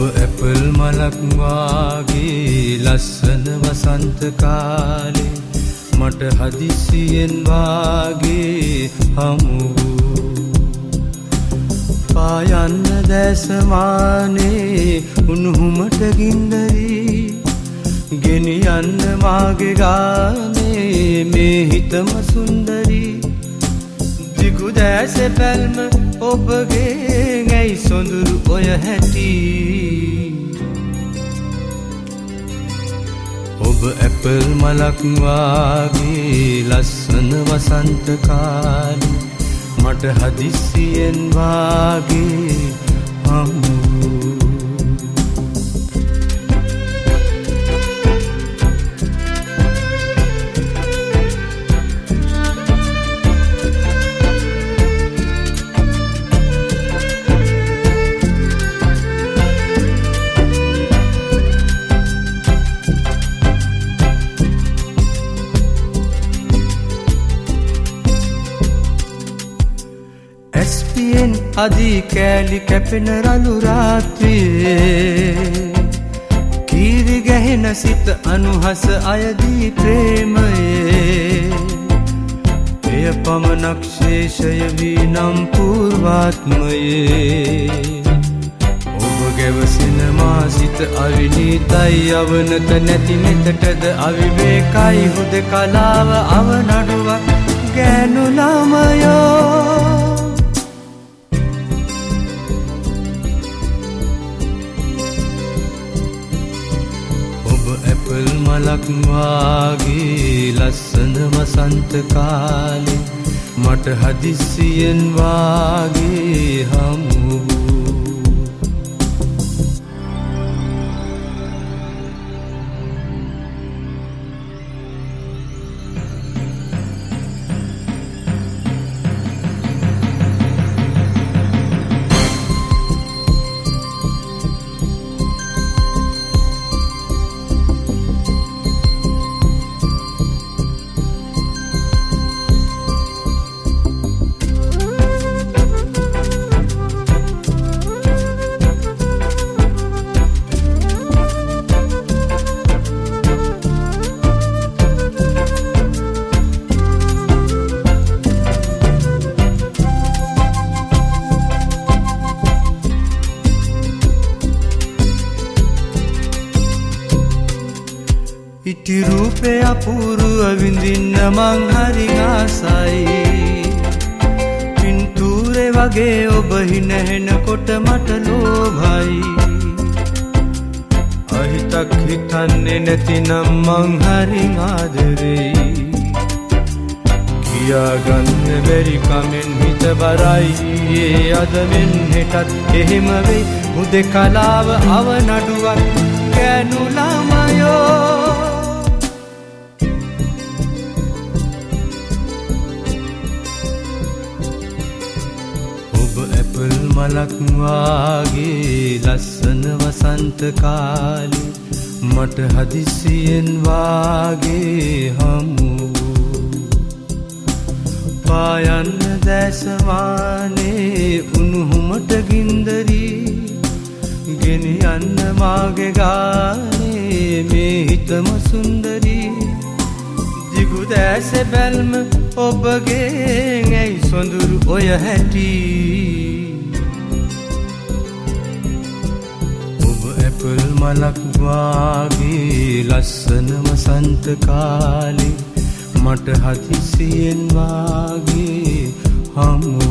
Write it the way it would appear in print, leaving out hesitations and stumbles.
Apple මලක් වාගේ ලස්සන වසන්ත කාලේ මට හදිසියෙන් වාගේ හමු පායන්න දැසමානේ උණුහුමට ගින්දරි ගෙනියන්න මාගේ ගානේ මේ හිතම සුන්දරි දිගු දැස පැල්ම ඔබගේ ඇයි සොඳුරු ඔය හැටි ඔබ ඇපල් මලක් වාගේ ලස්සන වසන්ත කාලේ මට හදිසියෙන් වාගේ හමු අදී කෑලි කැපෙන රළු රාත්‍රියේ කීරි ගැහෙන සිත අනුහස අයදී ප්‍රේමයේ එය පමණක් ශේෂය වී නම් පූර්වාත්මයේ ඔබ ගැවසෙන මා සිත අවිනීතයි අවනත නැති නෙතටද අවිවේකයි හුදකලාව අවනඩුවක් ගෑනු ළමයෝ ඇපල් මලක් වාගේ ලස්සන වසන්ත කාලේ මට හදිසියෙන් වාගේ හමු ඉටි රූපේ අපූර්ව විඳින්න මං හරි ආසයි පින්තූරේ වගේ ඔබ හිනහෙනකොට මට ලෝභයි අහිතක් හිතන්නේ නැතිනම් මං හරි ආදරෙයි කියාගන්න බැරි කමෙන් හිත බරයි ඒ අද මෙන් හෙටත් එහෙම වෙයි හුදකලාව අවනඩුවක් ගෑනු ළමයෝ ඇපල් මලක් වාගේ ලස්සන වසන්ත කාලේ මට හදිසියෙන් වාගේ හමු පායන්න දැසමානේ උණුහුමට ගින්දරි ගෙනියන්න මාගේ ගානේ මේ හිතම සුන්දරි දිගු දැස බැල්ම ඔබගේ ඇයි සොඳුරු ඔය හැටි ඇපල් මලක් වාගේ ලස්සන වසන්ත කාලේ මට හදිසියෙන් වාගේ හමු